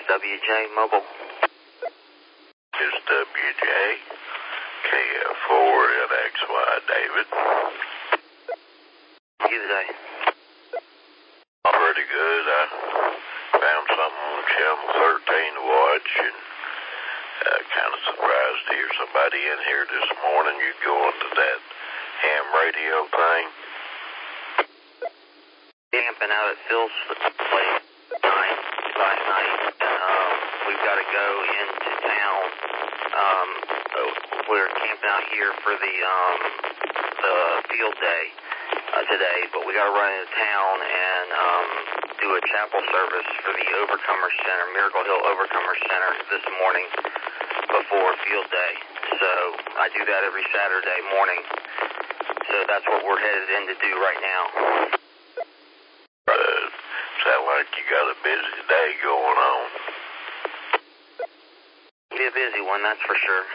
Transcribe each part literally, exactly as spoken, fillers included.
W J Mobile. S W J, K F four N X Y, David. You today? Pretty good. I found something on channel thirteen to watch, and uh, kind of surprised to hear somebody in here this morning. You go into that ham radio thing. Camping out at Phil's place night, last night, and um, we've got to go into town. Um, we're camping out here for the um, the field day uh, today, but we got to run into town and um, do a chapel service for the Overcomer Center, Miracle Hill Overcomer Center this morning before field day. So I do that every Saturday morning. So that's what we're headed in to do right now. Uh, sound like you got a busy day going on. Be a busy one, that's for sure.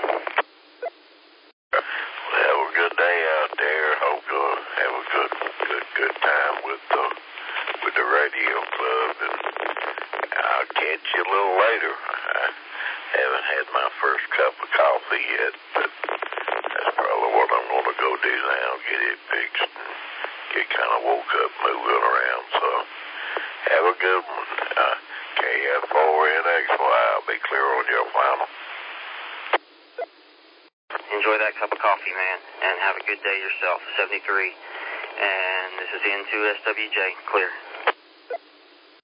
Well, have a good day out there. Hope you'll have a good, good, good time with the with the radio club, and I'll catch you a little later. I haven't had my first cup of coffee yet, but that's probably what I'm going to go do now. Get it fixed and get kind of woke up, moving around. So have a good one. Uh, K F four N X Y. I'll be clear on your final. Enjoy that cup of coffee, man, and have a good day yourself. seventy-three, and this is N two S W J, clear.